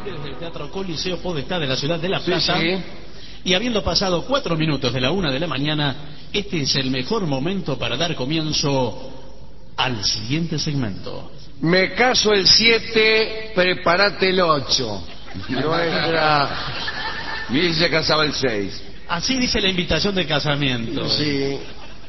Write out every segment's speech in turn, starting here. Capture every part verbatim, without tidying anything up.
directamente desde el Teatro Coliseo Podestá de la ciudad de La Plata. Sí, sí. Y habiendo pasado cuatro minutos de la una de la mañana, este es el mejor momento para dar comienzo al siguiente segmento. Me caso el siete, prepárate el ocho. Nuestra... Mire, se casaba el seis. Así dice la invitación de casamiento. Sí.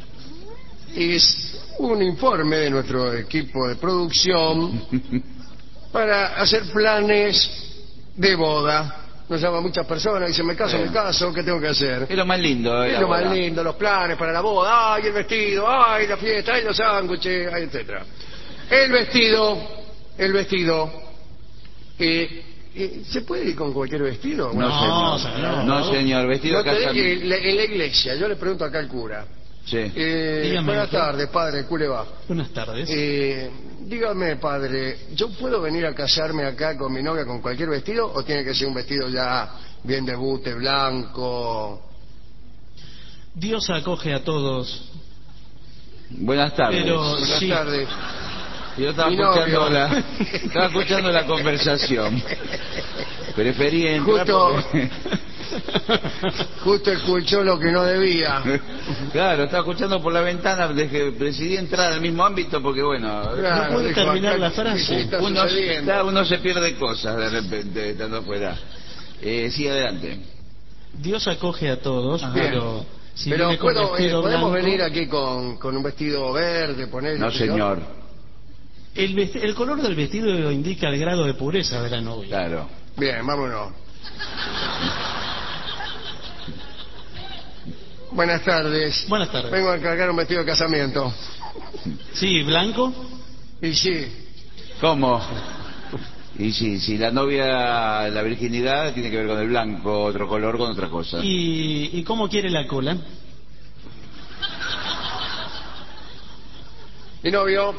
Es un informe de nuestro equipo de producción para hacer planes de boda. Nos llaman muchas personas, dicen, me caso, Sí. me caso, ¿qué tengo que hacer? Es lo más lindo. Es la lo boda. más lindo, los planes para la boda, ay, el vestido, ay, la fiesta, ay, los sándwiches, ay, etcétera. El vestido, el vestido, eh, eh, ¿se puede ir con cualquier vestido? No, No, señor. señor. No, señor. Vestido No de te digo que casamiento. en la- en la iglesia, yo le pregunto acá al cura. Sí. Eh, Dígame, buenas doctor. tardes, padre, ¿cómo le va? Buenas tardes. Eh, dígame, padre, ¿yo puedo venir a casarme acá con mi novia con cualquier vestido o tiene que ser un vestido ya bien de bute, blanco? Dios acoge a todos, Buenas tardes. pero Buenas sí. tardes. Yo estaba Mi escuchando, novio. la, estaba escuchando la conversación. Preferí entrar Justo, porque- justo escuchó lo que no debía. Claro, estaba escuchando por la ventana, dejé- decidí entrar al mismo ámbito porque, bueno, Claro, puede dijo, terminar acá, la frase. ¿qué está uno, sucediendo? claro, uno se pierde cosas de repente estando afuera. Eh, sí, adelante. Dios acoge a todos, Ajá. pero si Pero viene con puedo, eh, vestido podemos blanco, venir aquí con, con un vestido verde, poner. No, señor. el, vesti- el color del vestido indica el grado de pureza de la novia. Claro. Bien, vámonos. Buenas tardes. Buenas tardes. Vengo a encargar un vestido de casamiento. Sí, blanco. Y sí, ¿Cómo? Y sí, si la novia, la virginidad tiene que ver con el blanco, otro color con otra cosa. ¿Y, y cómo quiere la cola? mi novio.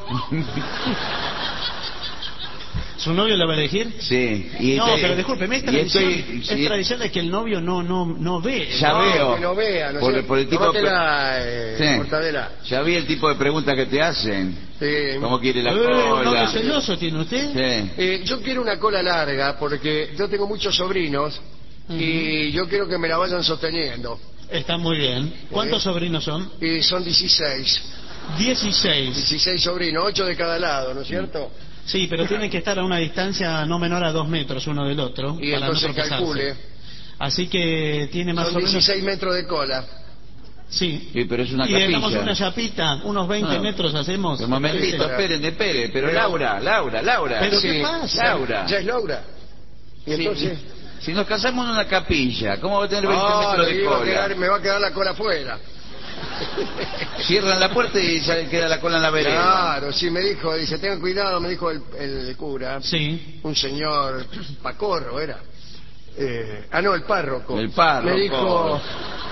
¿Su novio la va a elegir? Sí. Y No, te- pero discúlpeme, es y tradición, estoy- es sí, tradición de que el novio no no no ve. Ya No, veo. que no vea, ¿no es Por- cierto? por el tipo de- Tómatela, eh, Sí. Mortadela. Ya vi el tipo de preguntas que te hacen. Sí. ¿Cómo quiere la Eh, ¿Un novio cola? celoso tiene usted? Sí. Eh, yo quiero una cola larga porque yo tengo muchos sobrinos y yo quiero que me la vayan sosteniendo. Está muy bien. ¿Cuántos Sí. sobrinos son? Y son dieciséis. dieciséis. dieciséis sobrinos, ocho de cada lado, ¿no es cierto? Sí, pero tienen que estar a una distancia no menor a dos metros uno del otro. Y para entonces no tropezarse. calcule. Así que tiene más Son o menos... dieciséis metros de cola. Sí. Sí, pero es una y dejamos capilla. una chapita, unos veinte Ah. metros hacemos. Un momentito, Para- esperen, esperen. Pero Pero- Laura, Laura, Laura. Pero Sí. ¿qué pasa? Laura. ¿Ya es Laura? Y Sí, entonces... Si nos casamos en una capilla, ¿cómo va a tener veinte Ah, metros le de iba a cola? quedar- me va a quedar la cola afuera. Cierran la puerta y ya queda la cola en la vereda. Claro, sí, me dijo, dice, tengan cuidado, me dijo el, el cura, Sí. un señor Pacorro era. Eh, ah, no, el párroco. El párroco. Me dijo,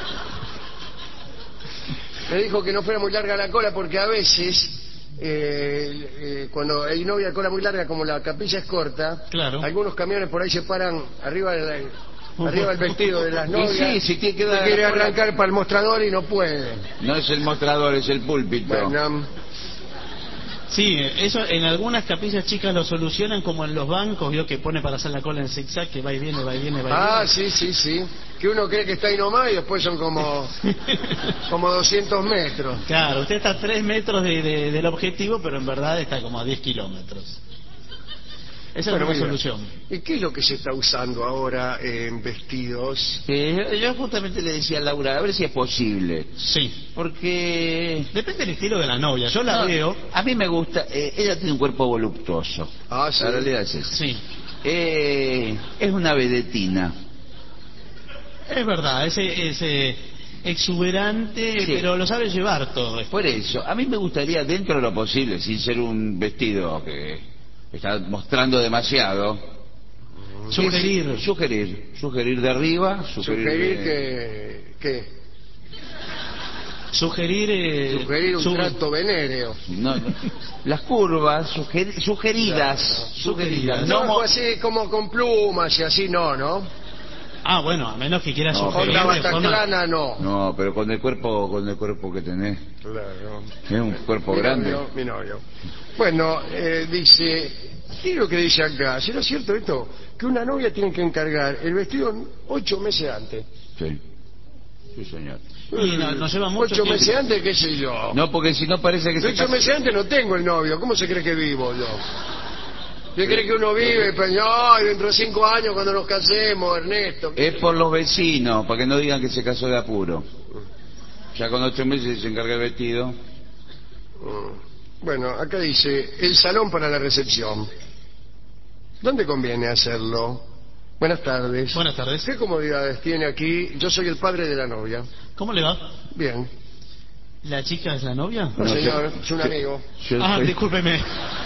me dijo que no fuera muy larga la cola porque a veces, eh, eh, cuando hay novia cola muy larga, como la capilla es corta, Claro. algunos camiones por ahí se paran arriba del, arriba del vestido de las Y novias. sí, si tiene que dar quiere la cola- arrancar para el mostrador y no puede. No es el mostrador, es el púlpito. Bueno, Sí, eso en algunas capillas chicas lo solucionan como en los bancos, vio que pone para hacer la cola en zigzag, que va y viene, va y viene, va y ah, viene. sí, sí, sí. Que uno cree que está ahí nomás y después son como, como doscientos metros. Claro, usted está a tres metros de, de- del objetivo, pero en verdad está como a diez kilómetros. Esa Bueno, es una mira, solución. ¿y qué es lo que se está usando ahora en vestidos? Eh, yo, yo justamente le decía a Laura, a ver si es posible. Sí. Porque... Depende del estilo de la novia. Yo la No, veo. a mí me gusta, eh, ella tiene un cuerpo voluptuoso. Ah, sí. La realidad es esa. Sí. Eh, es una vedetina. Es verdad, ese, ese exuberante, Sí. pero lo sabe llevar todo. Por eso, a mí me gustaría, dentro de lo posible, sin ser un vestido que está mostrando demasiado, Sugerir. es- sugerir, sugerir de arriba, sugerir, Sugerir de- que, que Sugerir. eh, sugerir un su- trato venéreo. no, no, las curvas, suger- sugeridas, Claro, sugeridas, sugeridas. No, no, mo- así como con plumas y así, no, ¿no? Ah, bueno, a menos que quiera No, sugerir Onda de forma... bataclana, no. no, pero con el cuerpo, con el cuerpo que tenés, Claro. es un cuerpo Mi grande. novio, mi novio. Bueno, eh, dice, ¿Qué es lo que dice acá? ¿Será cierto esto? Que una novia tiene que encargar el vestido ocho meses antes. Sí. Sí, señor. Y no- nos lleva mucho Ocho tiempo. meses antes, qué sé yo. No, porque si no parece que se Ocho casa- meses antes no tengo el novio. ¿Cómo se cree que vivo yo? ¿Se cree que uno vive? Pues, ay, dentro de cinco años cuando nos casemos, Ernesto. Es por los vecinos, para que no digan que se casó de apuro. Ya con ocho meses se encarga el vestido. Bueno, acá dice, el salón para la recepción. ¿Dónde conviene hacerlo? Buenas tardes. Buenas tardes. ¿Qué comodidades tiene aquí? Yo soy el padre de la novia. ¿Cómo le va? Bien. ¿La chica es la novia? No, No, señor, yo- es un yo- amigo. Yo Ah, soy- discúlpeme.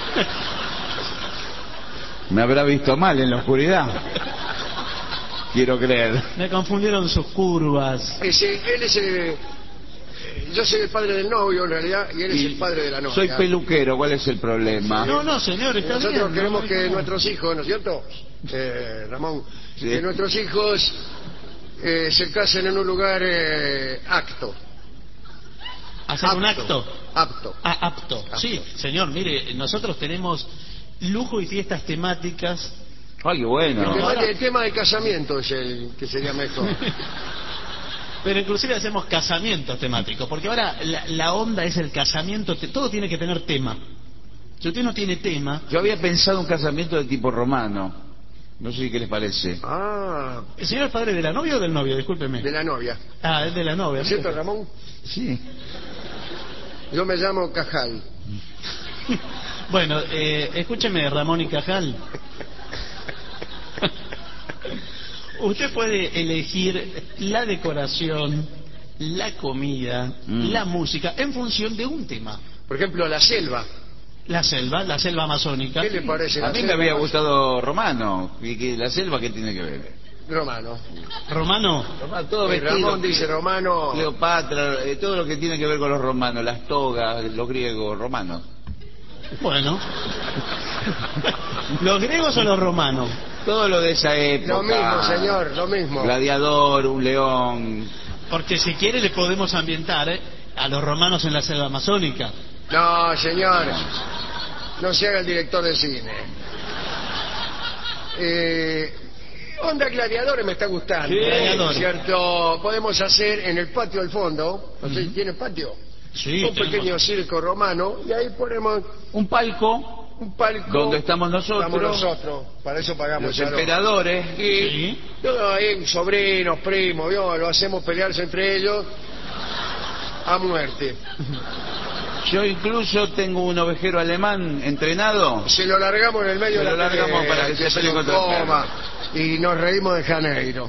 Me habrá visto mal en la oscuridad. Quiero creer. Me confundieron sus curvas. Ese, él es el... eh, Yo soy el padre del novio, en realidad, y él es Y el padre de la novia. Soy peluquero, ¿cuál es el problema? No, no, señor, está Nosotros bien. queremos no, que no. nuestros hijos, ¿no es cierto? Eh, Ramón, Sí. que nuestros hijos eh, se casen en un lugar eh, acto. ¿Hacer un acto? Apto. Ah, apto. Sí, señor, mire, nosotros tenemos lujo y fiestas temáticas. Ay, qué El, bueno. tema, ahora- el tema del casamiento es el que sería mejor. Pero inclusive hacemos casamientos temáticos, porque ahora la, la onda es el casamiento, te- todo tiene que tener tema. Si usted no tiene tema, Yo había pensado un casamiento de tipo romano. No sé qué les parece. Ah, ¿el señor es padre de la novia o del novio? Discúlpeme. de la novia. Ah, es de la novia. ¿Es cierto, Ramón? Sí. Yo me llamo Cajal. Bueno, eh, escúcheme, Ramón y Cajal. Usted puede elegir la decoración, la comida, Mm. la música, en función de un tema. Por ejemplo, la selva. La selva, la selva amazónica. ¿Qué le parece A la mí selva? me había gustado romano. ¿Y que la selva qué tiene que ver? Romano. Romano, Romano, todo Eh, vestido. Ramón dice romano. Cleopatra, eh, todo lo que tiene que ver con los romanos, las togas, los griegos, romanos. bueno. ¿Los griegos o los romanos? Todo lo de esa época. Lo mismo, señor, lo mismo. Gladiador, un león. Porque si quiere le podemos ambientar eh, a los romanos en la selva amazónica. No, señor. No se haga el director de cine. Eh, onda gladiadores me está gustando. Sí, gladiadores. ¿Cierto? Podemos hacer en el patio al fondo. No sé, ¿tiene patio? Sí, Un pequeño tenemos- circo romano. Y ahí ponemos Un palco un palco. donde estamos nosotros, Estamos nosotros. Para eso pagamos los el salón. emperadores. Y Sí. todo ahí, sobrinos, primos, ¿vio? Lo hacemos pelearse entre ellos a muerte. Yo incluso tengo un ovejero alemán entrenado. Se lo largamos en el medio Se de lo la largamos pelea, para que se pelee lo contra el coma, y nos reímos de Janeiro.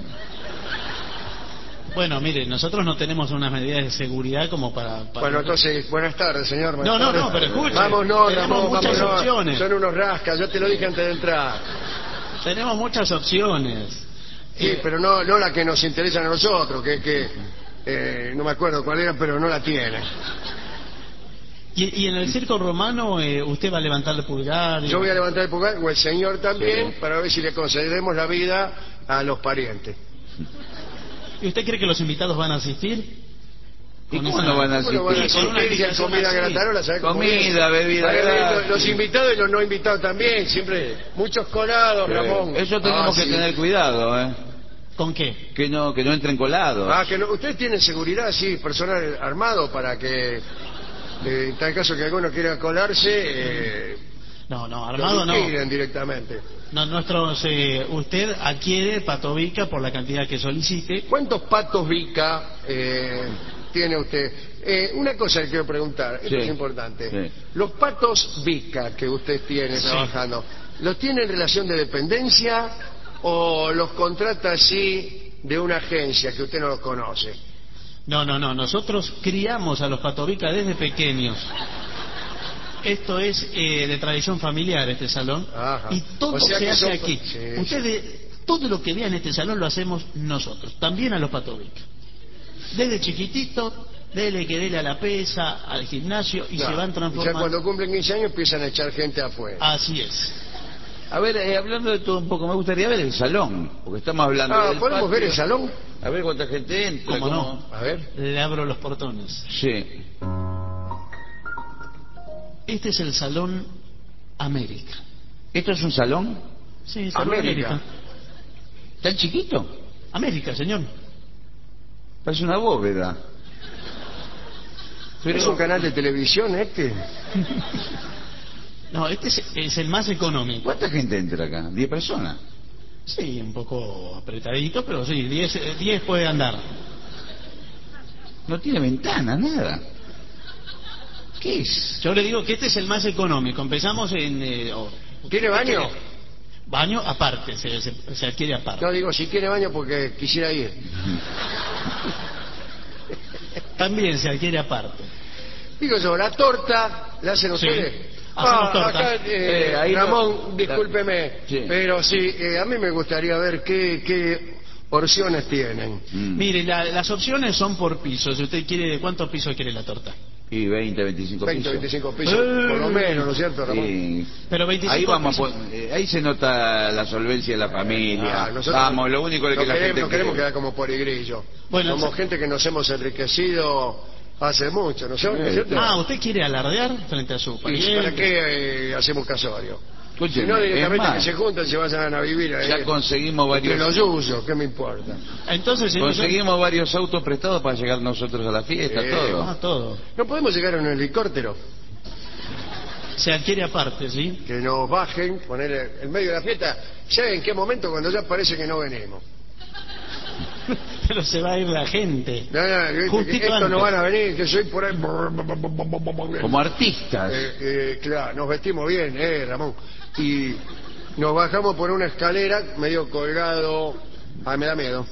Bueno, mire, nosotros no tenemos unas medidas de seguridad como para... para- Bueno, entonces, buenas tardes, señor. buenas No, no, tardes. no, pero escuche, Vámonos, tenemos Ramón, muchas vámonos. opciones. Son unos rascas, yo te lo dije antes de entrar. Tenemos muchas opciones. Sí, Eh, pero no, no la que nos interesa a nosotros, que, que eh, no me acuerdo cuál era, pero no la tiene. y, y en el circo romano eh, usted va a levantar el pulgar. y- Yo voy a levantar el pulgar, o el señor también, Sí. para ver si le concedemos la vida a los parientes. ¿Y usted cree que los invitados van a asistir? ¿Y Con cómo esa- no van a Bueno, van a asistir? con una asistir si hay invitación comida así. gratarola, ¿sabes cómo Comida, es? bebida Van a venir gratis. los invitados y los no invitados también, siempre muchos colados, Sí. Ramón. Eso tenemos Ah, que sí. tener cuidado, ¿eh? ¿Con qué? Que no, que no entren colados. Ah, que no, ustedes tienen seguridad, sí, personal armado para que, eh, en tal caso que alguno quiera colarse, eh, No, no, lo armado no. liquiden directamente. No, nuestros, eh, usted adquiere patovica por la cantidad que solicite. ¿Cuántos patos Vica eh, tiene usted? Eh, una cosa que quiero preguntar, esto Sí. es importante. Sí. Los patos Vica que usted tiene Sí. trabajando, ¿los tiene en relación de dependencia o los contrata así de una agencia que usted no los conoce? No, no, no, nosotros criamos a los patovica desde pequeños. Esto es eh, de tradición familiar, este salón. Ajá. Y todo O sea se que hace son- aquí. sí, Ustedes, todo lo que vean en este salón lo hacemos nosotros, también a los patovica. Desde chiquitito, dele que dele a la pesa, al gimnasio, y Ya. se van Ya transformando. cuando cumplen quince años empiezan a echar gente afuera. Así es. A ver, eh, hablando de todo un poco, me gustaría ver el salón, porque estamos hablando Ah, del ¿podemos patio. ver el salón? A ver cuánta gente entra. ¿Cómo no? A ver. Le abro los portones. Sí. Este es el Salón América. ¿Esto es un salón? Sí, Salón América. América. ¿Tan chiquito? América, señor. Parece una bóveda. ¿Pero es un canal de televisión este? No, este es, es el más económico. ¿Cuánta gente entra acá? ¿Diez personas? Sí, un poco apretadito, pero sí, diez, eh, diez puede andar. No tiene ventana, nada. ¿Qué es? Yo le digo que este es el más económico. Empezamos en... eh, oh, ¿Tiene baño? Baño aparte, se, se, se adquiere aparte. No, digo, si tiene baño porque quisiera ir. También se adquiere aparte. Digo yo, la torta la hacen Sí. ustedes. Hacemos torta. Acá, eh, Eh, ahí Ramón, no- discúlpeme, Sí. pero sí, eh, a mí me gustaría ver qué, qué porciones tienen. Mm. Mire, la- las opciones son por pisos. Si usted quiere, ¿cuántos pisos quiere la torta? Y veinte, veinticinco veinte, pisos. veinticinco pisos, Eh. por lo menos, ¿no es cierto, Ramón? Sí. Pero veinticinco Ahí vamos, a pisos. pon- eh, ahí se nota la solvencia de la familia. Ah, nosotros Vamos, lo único es no que la queremos, gente no queremos quiere. quedar como porigrillo. Bueno, Somos sí. gente que nos hemos enriquecido hace mucho, ¿no es cierto? ¿No es cierto? Ah, ¿usted quiere alardear frente a su ¿Y pariente? para qué eh, hacemos casorio? Si Escúcheme, no, es directamente más, que se juntan, se vayan a vivir ahí. ya conseguimos Que varios, los uso, ¿qué me importa? Entonces, señor, conseguimos varios autos prestados para llegar nosotros a la fiesta, Eh, todo. ah, todo. No podemos llegar en un helicóptero, Se adquiere aparte, ¿sí? que nos bajen, poner en medio de la fiesta, ¿saben en qué momento? Cuando ya parece que no venimos. Pero se va a ir la gente. No, no, viste, que Justito estos no antes. van a venir, que soy por ahí. Como artistas. Eh, eh, claro, nos vestimos bien, eh, Ramón. Y nos bajamos por una escalera medio colgado. Ah, me da miedo.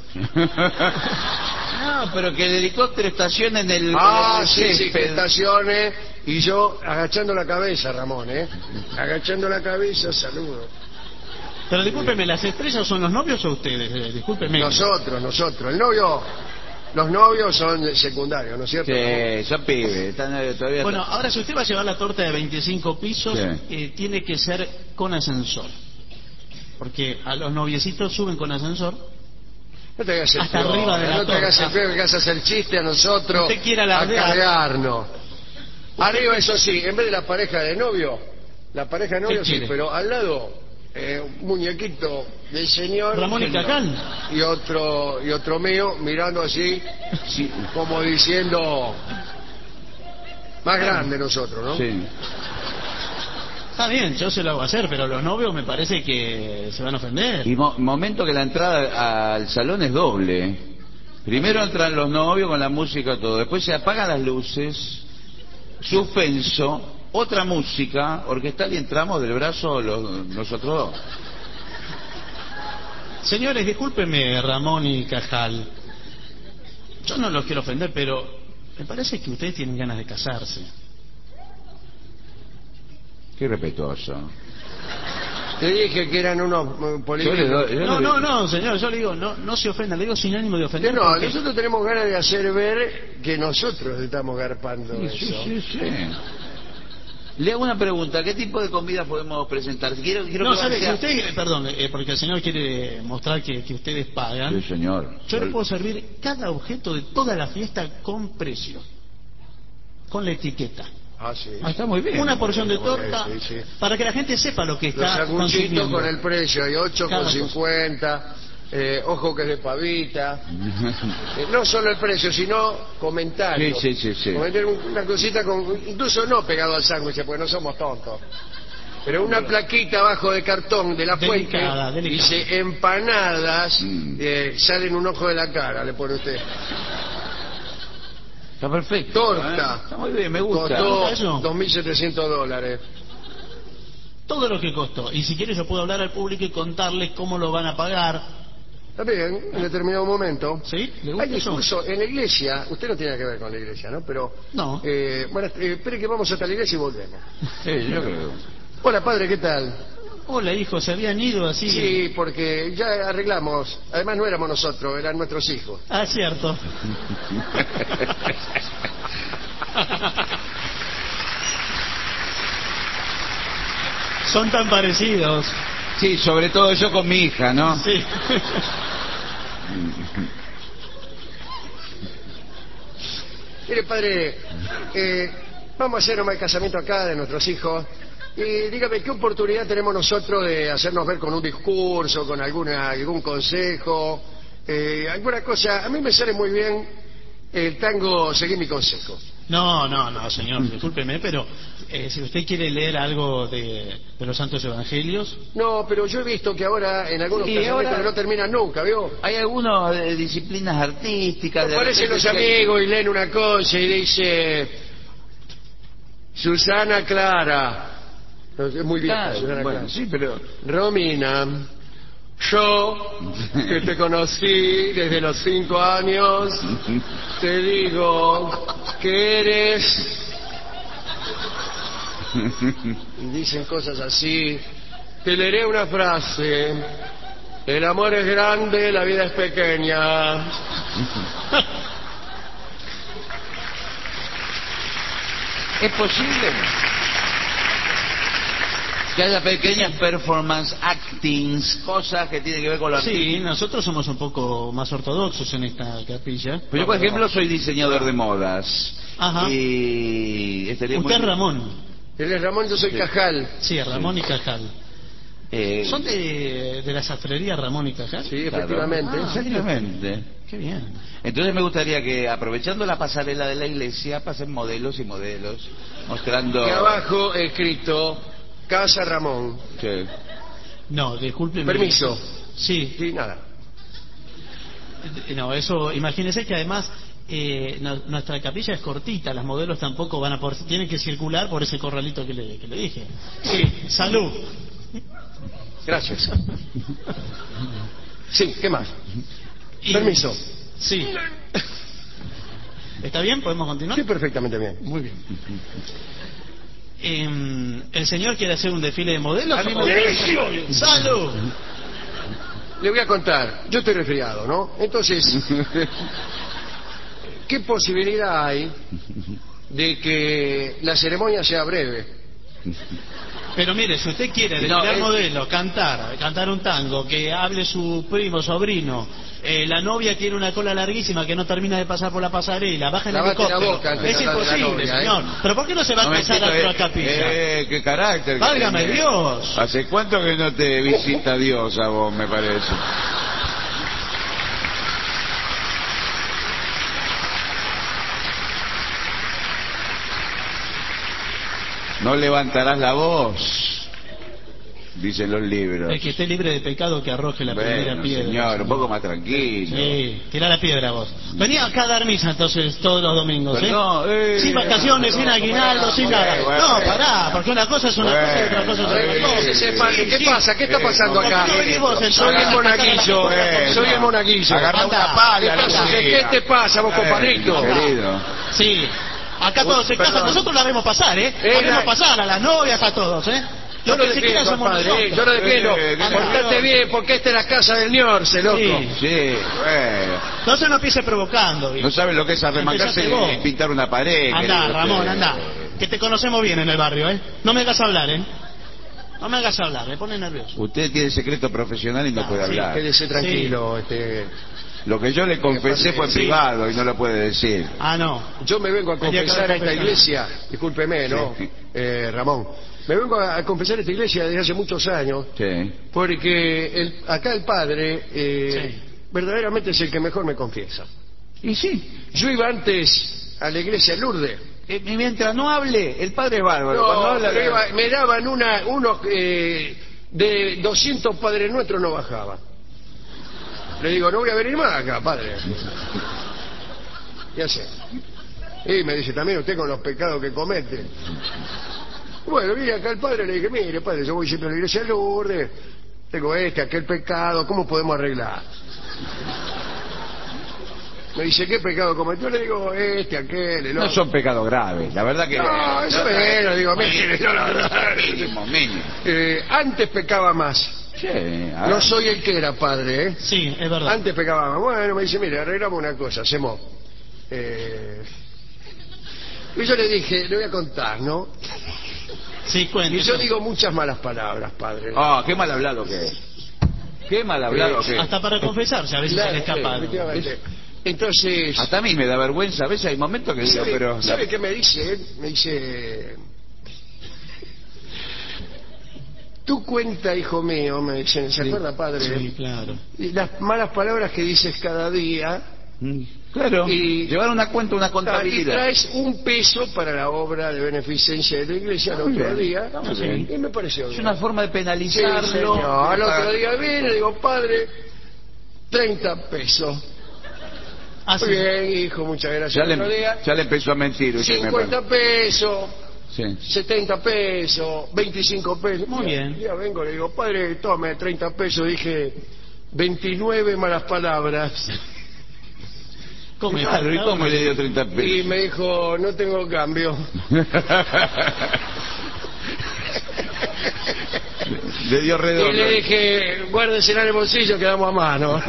No, pero que el helicóptero estacione en el, Ah, en el sí, sí, que césped. estaciones. Y yo agachando la cabeza, Ramón, ¿eh? Agachando la cabeza, saludo. Pero discúlpeme, ¿las estrellas son los novios o ustedes? Eh, discúlpeme. Nosotros, nosotros. El novio, los novios son secundarios, ¿no es cierto? Sí, son pibes. Están, eh, todavía Bueno, están- ahora si usted va a llevar la torta de veinticinco pisos, Sí. eh, tiene que ser con ascensor. Porque a los noviecitos suben con ascensor. No te hagas el Hasta feo, arriba de la no te hagas torta. el feo que hagas el chiste a nosotros. Usted quiere a alardear. cargarnos. Arriba, eso sí, en vez de la pareja de novio, la pareja de novio ¿Qué sí, quiere? pero al lado, eh, un muñequito del señor. Ramón y Cajal. Y otro, y otro mío mirando así, Sí, como diciendo, más grande nosotros, ¿no? sí. Está bien, yo se lo hago hacer, pero los novios me parece que se van a ofender. Y mo- momento que la entrada al salón es doble. Primero entran los novios con la música, todo. Después se apagan las luces, suspenso, otra música, orquestal y entramos del brazo los, nosotros dos. Señores, discúlpeme, Ramón y Cajal. Yo no los quiero ofender, pero me parece que ustedes tienen ganas de casarse. Qué respetuoso. Te dije que eran unos eh, Yo le políticos. doy- yo No, le- no, no, señor, yo le digo, no, no se ofenda, le digo sin ánimo de ofender. No, porque- nosotros tenemos ganas de hacer ver que nosotros estamos garpando Sí, eso. sí, sí, sí. Le hago una pregunta, ¿qué tipo de comida podemos presentar? Quiero, quiero No, que sabe que sea- usted, perdón, eh, porque el señor quiere mostrar que, que ustedes pagan. Sí, señor. Yo le puedo servir cada objeto de toda la fiesta con precio, con la etiqueta. Ah, sí. Ah, está muy bien. Una porción de Sí, torta sí, sí. para que la gente sepa lo que Los está sanguchitos consumiendo. con el precio, hay ocho Cada con cosa. cincuenta, eh, ojo que es de pavita. Eh, no solo el precio, sino comentarios. Sí, sí, sí, sí. Comentar un- una cosita, con, incluso no pegado al sándwich, porque no somos tontos. Pero una plaquita abajo de cartón de la fuente, Delicada, delicada. dice empanadas, Mm. eh, salen un ojo de la cara, le pone usted. Está perfecto. Torta. ¿eh? Está muy bien, me gusta. Costó ¿Eso? dos mil setecientos dólares. Todo lo que costó. Y si quiere yo puedo hablar al público y contarles cómo lo van a pagar. Está bien, en determinado momento. ¿Sí? ¿Le Hay gusta eso? discurso en la iglesia, usted no tiene que ver con la iglesia, ¿no? Pero, No. eh, bueno, eh, espere que vamos hasta la iglesia y volvemos. Sí, yo creo. Hola, padre, ¿qué tal? Hola, hijo, se habían ido así. Sí, porque ya arreglamos. Además, no éramos nosotros, eran nuestros hijos. Ah, cierto. Son tan parecidos. Sí, sobre todo yo con mi hija, ¿no? Sí. Mire, padre, eh, vamos a hacer nomás el casamiento acá de nuestros hijos. Y dígame, ¿qué oportunidad tenemos nosotros de hacernos ver con un discurso, con alguna algún consejo, eh, alguna cosa? A mí me sale muy bien el tango, seguir mi consejo. No, no, no, señor, discúlpeme, pero eh, si usted quiere leer algo de, de los Santos Evangelios... No, pero yo he visto que ahora en algunos Sí, casamientos ahora- no terminan nunca, ¿vio? Hay algunos de disciplinas artísticas. de Aparecen repente los que- amigos y leen una cosa y dice Susana Clara. No, es muy vieja, Claro, Susana bueno, Clara. sí, pero... Romina, yo que te conocí desde los cinco años, te digo que eres... Y dicen cosas así. Te leeré una frase. El amor es grande, la vida es pequeña. ¿Es posible que haya pequeñas performance actings, cosas que tienen que ver con lo Sí, artístico? nosotros somos un poco más ortodoxos en esta capilla. Pues yo, por ejemplo, soy diseñador de modas. Ajá. Y estaría Usted es muy... Ramón. Él es Ramón, yo soy Sí. Cajal. Sí, Ramón y Cajal. Eh, ¿Son de, de la sastrería Ramón y Cajal? Sí, claro. efectivamente. Ah, Exactamente. Qué bien. Entonces me gustaría que, aprovechando la pasarela de la iglesia, pasen modelos y modelos, mostrando... Y abajo escrito Casa Ramón. Sí. No, discúlpeme. Permiso. Sí, Sí, nada. no, eso, imagínese que además eh, no- nuestra capilla es cortita, las modelos tampoco van a poder, tienen que circular por ese corralito que le, que le dije. Sí, salud. Gracias. Sí, ¿qué más? Y- Permiso. Sí. ¿Está bien? ¿Podemos continuar? Sí, perfectamente bien. Muy bien. Eh, ¿El señor quiere hacer un desfile de modelos? A mí me- ¿O- ¡Salud! Le voy a contar. Yo estoy resfriado, ¿no? Entonces, ¿qué posibilidad hay de que la ceremonia sea breve? Pero mire, si usted quiere No, desfilar es- modelos, cantar, cantar un tango, que hable su primo, sobrino, eh, la novia tiene una cola larguísima que no termina de pasar por la pasarela, baja en el Lavate la helicóptero. boca antes Es de hablar de la imposible, novia, ¿eh? señor. ¿Pero por qué no se va a No me casar a entiendo, otra capilla? eh, qué carácter. que Válgame tenés. Dios. ¿Hace cuánto que no te visita Dios a vos, me parece? No levantarás la voz, dicen los libros. El que esté libre de pecado que arroje la primera Bueno, piedra. señor, un poco más tranquilo. Sí, tira la piedra vos. Venía acá a dar misa entonces todos los domingos, ¿eh? Perdón, eh, sin vacaciones, sin aguinaldo, sin nada. bueno, No, bueno. pará, porque una cosa es una cosa y otra cosa es otra Bueno, cosa. Sí, sí, padre, ¿qué pasa? ¿Qué está pasando ¿Por qué acá? no venís vos entonces Soy el a monaguillo, pasar a la eh, soy el monaguillo. Agarra Anda. una pala. Entonces, la ¿qué te pasa, vos, Eh, compadrito? querido. Sí, acá todos se casan, perdón. nosotros la vemos pasar, ¿eh? Eh, La vemos la- pasar a las novias, a todos, ¿eh? Yo Los no que se quedan defiendo, somos padre, eh, nosotros. yo no defiendo. Eh, eh, Portate eh, bien, porque esta es la casa del Niorce, loco. Sí. Sí, bueno. Entonces no empiece provocando. No saben lo que es arremangarse Empezaste vos. y pintar una pared. Andá, querido Ramón, usted. andá. Que te conocemos bien en el barrio, ¿eh? No me hagas hablar, ¿eh? No me hagas hablar, me pone nervioso. Usted tiene secreto profesional y no Ah, puede sí, hablar. Quédese tranquilo, este... Lo que yo le confesé fue en Sí. privado y no lo puede decir. Ah, no. Yo me vengo a Tenía que confesar a haber esta confesado. iglesia, discúlpeme, ¿no? Sí. Eh, Ramón. Me vengo a, a confesar a esta iglesia desde hace muchos años, Sí. porque el- acá el padre eh, Sí. verdaderamente es el que mejor me confiesa. Y sí. Yo iba antes a la iglesia Lourdes. Eh, y mientras no hable, el padre es bárbaro. No, Cuando habla, pero iba- me daban una, unos eh, de doscientos Padres Nuestros no bajaba. Le digo, no voy a venir más acá, padre. ¿Qué hace? Y me dice, también usted con los pecados que comete. Bueno, vine acá al padre, le dije, mire, padre, yo voy siempre a la iglesia de Lourdes, tengo este, aquel pecado, ¿cómo podemos arreglar? Me dice, ¿qué pecado cometió? Le digo, este, aquel, el no otro. son pecados graves. La verdad que... No, eso es, lo digo, mire, yo la verdad... Mínimo, mínimo. Eh, antes pecaba más. Sí, a ver. No soy el que era padre, ¿eh? Sí, es verdad. Antes pecaba más. Bueno, me dice, mire, arreglamos una cosa, hacemos... Eh... Y yo le dije, le voy a contar, ¿no? Sí, cuente. Y yo digo muchas malas palabras, padre. Ah, qué mal hablado que es. Qué mal hablado que es. Hasta para confesarse, a veces Claro, se le escapa sí, algo. efectivamente. Entonces, Hasta a mí me da vergüenza. A veces hay momentos que digo, ¿sabe, pero... ¿sabe qué me dice él? Me dice... tú cuenta, hijo mío, me dicen, ¿se Sí. acuerda, padre? Sí, claro. Y las malas palabras que dices cada día. Mm, Claro, Y- llevar una cuenta, una Y contabilidad. traes un peso para la obra de beneficencia de la iglesia al Muy otro bien, día. está muy bien. Y me pareció Es bien. una forma de Sí, penalizarlo. señor. Al de otro pagar- día viene y digo, padre, treinta pesos. Ah, sí. Muy bien, hijo, muchas gracias. Ya El otro le, día, ya le empezó a mentir usted, me cincuenta pesos, parece. Sí. setenta pesos, veinticinco pesos. Muy bien. Ya vengo, le digo, padre, tome treinta pesos. Dije, veintinueve malas palabras. ¿Cómo está? Claro, ¿y cómo le dio treinta Y pesos? me dijo, no tengo cambio. Le dio Y redondo. le dije, guárdese en el bolsillo, quedamos a mano.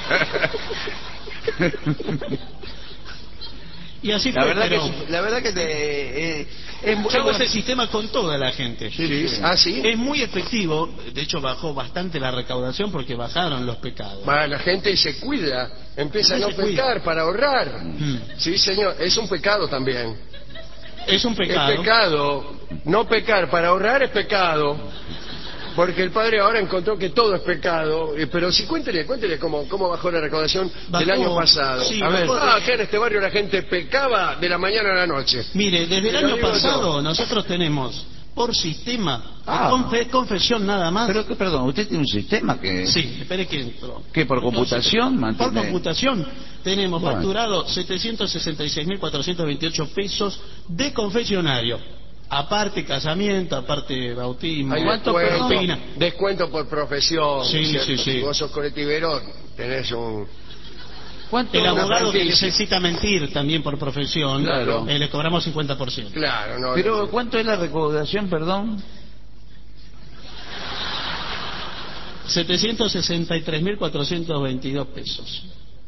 Y así La fue, verdad, pero que, la verdad que te, eh, es, yo hago ese sistema con toda la gente. Sí, sí. ¿Ah, sí? Es muy efectivo, de hecho bajó bastante la recaudación porque bajaron los pecados. Va, la gente se cuida, empieza a no Se cuida. pecar para ahorrar. Mm. Sí, señor, es un pecado también. Es un pecado. Es pecado. No pecar para ahorrar es pecado. Porque el padre ahora encontró que todo es pecado. Eh, Pero sí, cuéntele, cuéntele cómo, cómo bajó la recaudación del Bajó, año pasado. sí, a ver, bajó de- ah, acá en este barrio la gente pecaba de la mañana a la noche. Mire, desde el Te lo año digo pasado yo. nosotros tenemos por sistema Ah. confe- confesión nada más. Pero que, perdón, usted tiene un sistema que... Sí, espere que entro. ¿Qué, por computación? Por mantiene- computación tenemos Bueno. facturado setecientos sesenta y seis mil cuatrocientos veintiocho pesos de confesionario. Aparte casamiento, aparte bautismo. Hay ¿Cuánto, descuento, perdón? descuento por profesión. Sí, ¿cierto? sí, sí. Si vos sos colectivero, tenés un... ¿Cuánto? El Una abogado que franquicia. necesita mentir también por profesión, Claro. eh, le cobramos cincuenta por ciento. Claro, no. Pero, no. ¿cuánto es la recaudación, perdón? setecientos sesenta y tres mil cuatrocientos veintidós pesos.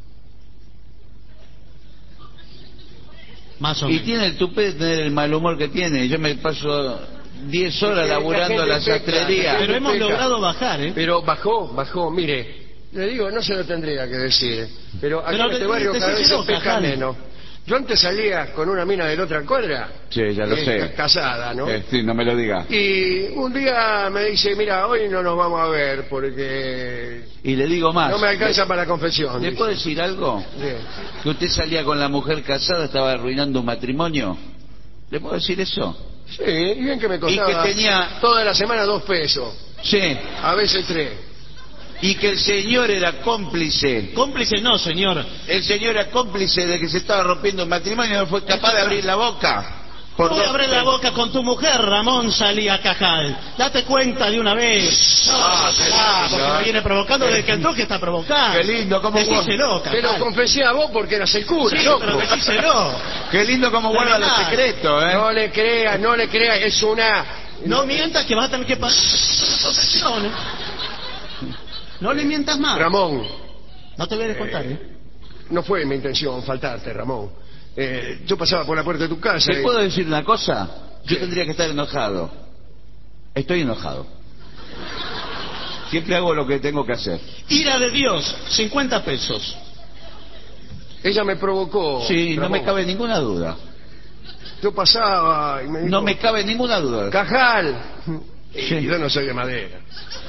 Más o Y menos. tiene el tupé de tener el mal humor que tiene. Yo me paso diez horas Es que la laburando en la gente peca. sastrería. Pero hemos Peca. logrado bajar, ¿eh? Pero bajó, bajó, mire, le digo, no se lo tendría que decir, pero acá Pero en este te- barrio te- cada te- vez te- se peca Cajal. menos. Yo antes salía con una mina de la otra cuadra, Sí, ya lo eh, sé. ca- casada, ¿no? Eh, sí, no me lo diga. Y un día me dice, mira, hoy no nos vamos a ver porque Y le digo más. no me alcanza ¿Le, para la confesión. ¿le dice. puedo decir algo? Sí. Que usted salía con la mujer casada, estaba arruinando un matrimonio. ¿Le puedo decir eso? Sí, y bien que me costaba que tenía- toda la semana dos pesos, Sí. a veces tres. Y que el señor era cómplice. Cómplice no, señor. El señor era cómplice de que se estaba rompiendo un matrimonio y no fue capaz de abrir la boca. Por Voy a dos abrir la pesos. boca con tu mujer, Ramón Salía Cajal. Date cuenta de una vez. Ah, Ah, porque no. me viene provocando desde que entró que está provocando. Qué lindo, cómo Decíselo, Te lo Cajal. confesé a vos porque eras el cura, Sí, loco. pero decíselo. Qué lindo cómo La guarda los verdad. secretos, ¿eh? No le creas, no le creas, es una... No mientas que vas a tener que pagar confesiones. No le mientas más. Ramón, No te voy a descontar, ¿eh? no fue mi intención faltarte, Ramón. Eh, yo pasaba por la puerta de tu casa ¿Te y... puedo decir una cosa? Yo ¿Qué? tendría que estar enojado. Estoy enojado. Siempre hago lo que tengo que hacer. Ira de Dios, cincuenta pesos. Ella me provocó. Sí, no Ramón. me cabe ninguna duda. Yo pasaba y me dijo... No me cabe ninguna duda. Cajal. Y Sí. yo no soy de madera.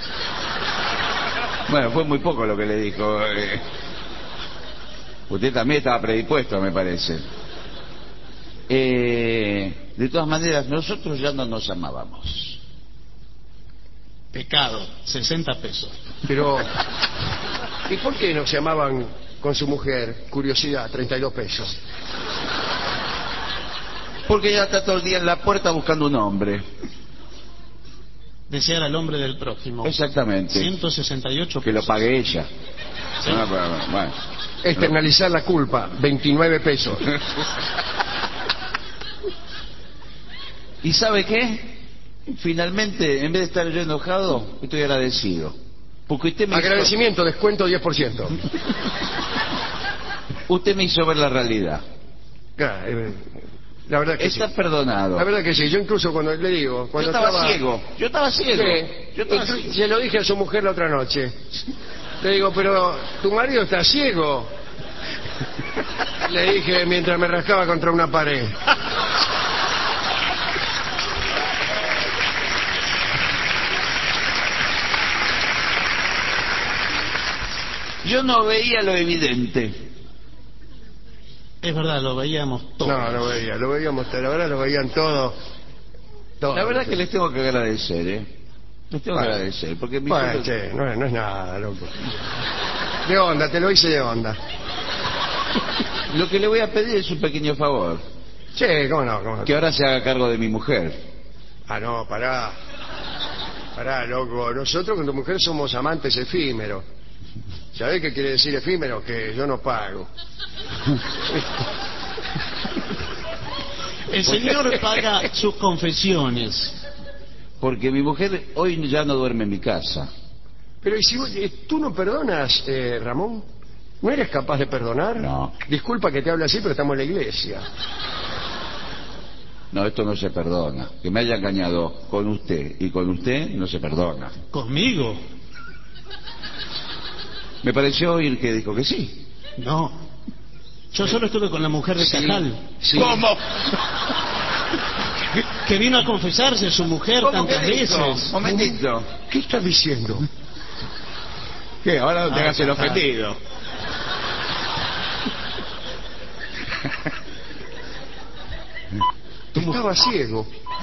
Bueno, fue muy poco lo que le dijo. eh. Usted también estaba predispuesto, me parece. Eh, de todas maneras, nosotros ya no nos amábamos. Pecado, sesenta pesos. Pero... ¿Y por qué no se llamaban con su mujer? Curiosidad, treinta y dos pesos. Porque ella está todo el día en la puerta buscando un hombre. Desear al hombre del prójimo. Exactamente. ciento sesenta y ocho Que lo pesos. pague ella. Sí. Ah, bueno, bueno. Externalizar la culpa, veintinueve pesos. ¿Y sabe qué? Finalmente, en vez de estar yo enojado, estoy agradecido. Porque usted me hizo, Agradecimiento, descuento diez por ciento. usted me hizo ver la realidad. Ah, eh, La verdad que Está sí. perdonado. La verdad que sí. Yo incluso cuando le digo... Yo Cuando estaba, ciego. Yo estaba ciego. Sí. Yo estaba Inclu- ciego. Se lo dije a su mujer la otra noche. Le digo, pero tu marido está ciego. Le dije mientras me rascaba contra una pared. Yo no veía lo evidente. Es verdad, lo veíamos todos. No, lo veía, lo veíamos, la verdad lo veían todos. todos. La verdad que les tengo que agradecer, ¿eh? Les tengo Bueno. que agradecer, porque mi Bueno, hijo- che, no, es- no es nada, loco. De onda, te lo hice de onda. lo que le voy a pedir es un pequeño favor. Che, cómo no, cómo no. Que ahora se haga cargo de mi mujer. Ah, no, pará. Pará, loco. Nosotros con tu mujer somos amantes efímeros. ¿Sabés qué quiere decir efímero? Que yo no pago. El señor paga sus confesiones. Porque mi mujer hoy ya no duerme en mi casa. Pero ¿y si vos- eh, tú no perdonas, eh, Ramón? ¿No eres capaz de perdonar? No. Disculpa que te hable así, pero estamos en la iglesia. No, esto no se perdona. Que me haya engañado con usted y con usted no se perdona. ¿Conmigo? Me pareció oír que dijo que sí. No. Yo solo estuve con la mujer de Cajal. Sí. ¿Cómo? Que vino a confesarse su mujer ¿Cómo tantas que dijo? veces. Momentito. ¿Qué estás diciendo? ¿Qué? Ahora no te Ah, hagas el Cajal. ofendido. Estaba ciego.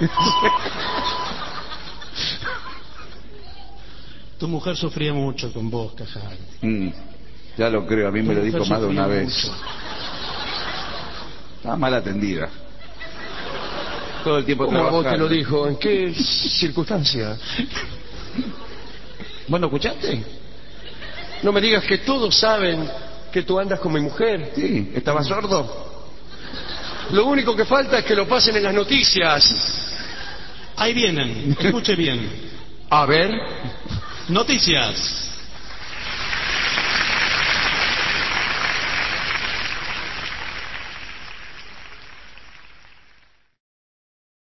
Tu mujer sufría mucho con vos, Cajal. Mm, ya lo creo, a mí Tu me lo mujer dijo más de sufría una vez. mucho. Estaba mal atendida. Todo el tiempo ¿Cómo a vos te trabajando. lo dijo? ¿En qué circunstancia? ¿Vos no escuchaste? No me digas que todos saben que tú andas con mi mujer. Sí, ¿estaba sordo? Lo único que falta es que lo pasen en las noticias. Ahí vienen, escuche bien. A ver. Noticias.